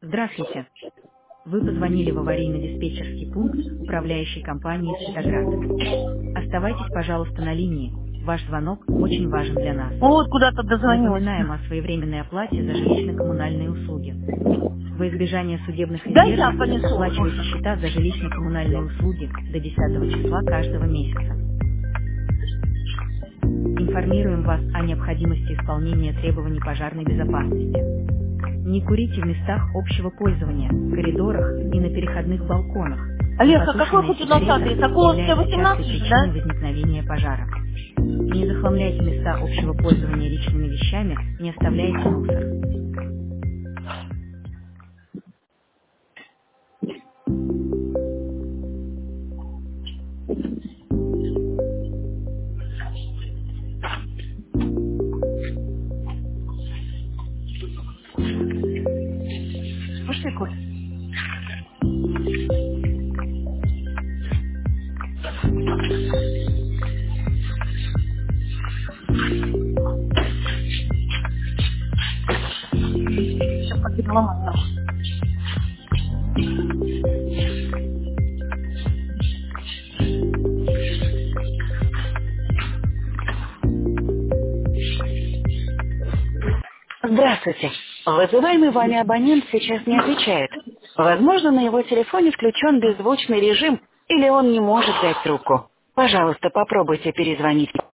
Здравствуйте. Вы позвонили в аварийно-диспетчерский пункт управляющей компании «Светоград». Оставайтесь, пожалуйста, на линии. Ваш звонок очень важен для нас. Вот куда-то дозвонилась. Напоминаем о своевременной оплате за жилищно-коммунальные услуги. Во избежание судебных Да я издержек понесу. оплачивайте счета за жилищно-коммунальные услуги до 10 числа каждого месяца. Информируем вас о необходимости исполнения требований пожарной безопасности. Не курите в местах общего пользования, коридорах и на переходных балконах. Олег, а какой Непотушенная хоть у нас сигарета адрес? Околовская является частой 18, причиной да? возникновения пожара. Не захламляйте места общего пользования личными вещами, не оставляйте мусор. Пошли, Коль. Сейчас пойду ломать. Здравствуйте. Вызываемый вами абонент сейчас не отвечает. Возможно, на его телефоне включен беззвучный режим, или он не может взять трубку. Пожалуйста, попробуйте перезвонить.